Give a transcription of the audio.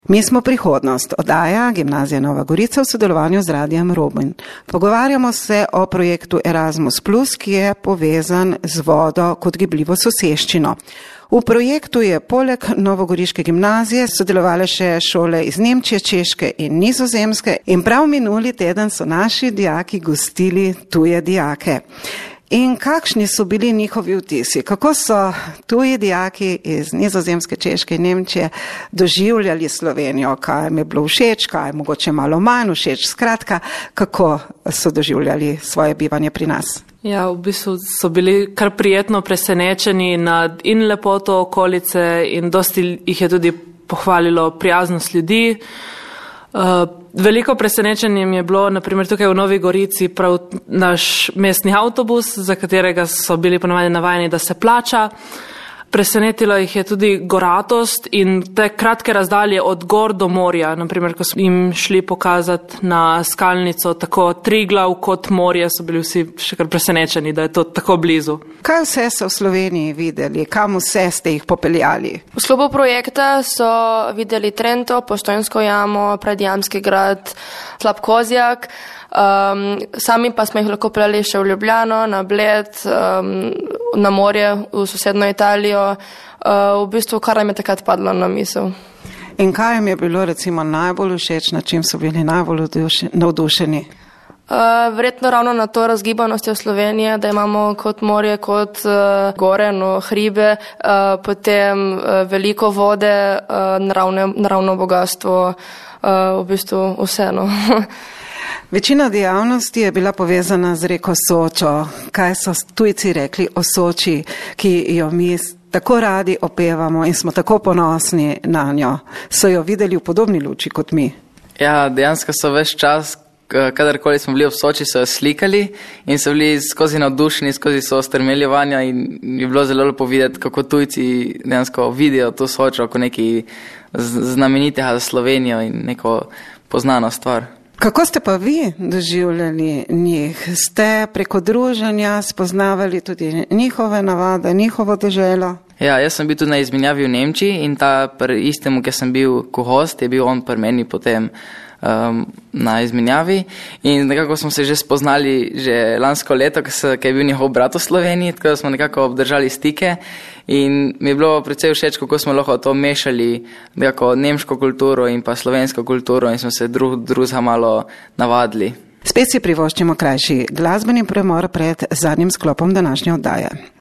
Mi smo prihodnost, oddaja Gimnazija Nova Gorica v sodelovanju z Radiem Robin. Pogovarjamo se o projektu Erasmus+, ki je povezan z vodo kot gibljivo soseščino. V projektu je poleg novogoriške gimnazije sodelovale še šole iz Nemčije, Češke in Nizozemske in prav minuli teden so naši dijaki gostili tuje dijake. In kakšni so bili njihovi vtisi? Kako so tuji dijaki iz Nizozemske, Češke in Nemčije doživljali Slovenijo? Kaj jim je bilo všeč, kaj je mogoče malo manj všeč? Skratka, kako so doživljali svoje bivanje pri nas? Ja, v bistvu so bili kar prijetno presenečeni nad in lepoto okolice in dosti jih je tudi pohvalilo prijaznost ljudi. Veliko presenečenjem je bilo, naprimer tukaj v Novi Gorici, prav naš mestni avtobus, za katerega so bili ponovadi navajeni, da se plača. Presenetilo jih je tudi goratost in te kratke razdalje od gor do morja. Naprimer, ko smo jim šli pokazati na skalnico tako Triglav kot morje, so bili vsi še kar presenečeni, da je to tako blizu. Kaj vse so v Sloveniji videli? Kam vse ste jih popeljali? V sklopu projekta so videli Trento, Postojnsko jamo, Predjamski grad, Slap Kozjak. Sami pa smo jih lahko peljali še v Ljubljano, na Bled, na morje, v sosedno Italijo. V bistvu kar nam je takrat padlo na misel. In kaj jim je bilo recimo najbolj všeč, na čim so bili najbolj navdušeni? Verjetno ravno na to razgibanostjo Slovenije, da imamo kot morje, kot gore, hribe, potem veliko vode, naravno bogatstvo, v bistvu vseeno. Večina dejavnosti je bila povezana z reko Sočo. Kaj so tujci rekli o Soči, ki jo mi tako radi opevamo in smo tako ponosni na njo? So jo videli v podobni luči kot mi? Ja, dejansko so ves čas, kadarkoli smo bili v Soči, so jo slikali in so bili skozi navdušeni, skozi so strmeljevanja in je bilo zelo lepo videti, kako tujci dejansko vidijo to Sočo kot nekaj znamenitega za Slovenijo in neko poznano stvar. Kako ste pa vi doživljali njih? Ste preko druženja spoznavali tudi njihove navade, njihovo deželo? Ja, jaz sem bil tudi na izmenjavi v Nemčiji in ta istemu, ki sem bil kohost, je bil on pri meni potem na izmenjavi in nekako smo se že spoznali že lansko leto, ki je bil njihov brat v Sloveniji, tako da smo nekako obdržali stike in mi je bilo precej všeč, kako smo lahko to mešali nekako nemško kulturo in pa slovensko kulturo in smo se drugega malo navadili. Spet si privoščimo krajši glasbeni premor pred zadnjim sklopom današnje oddaje.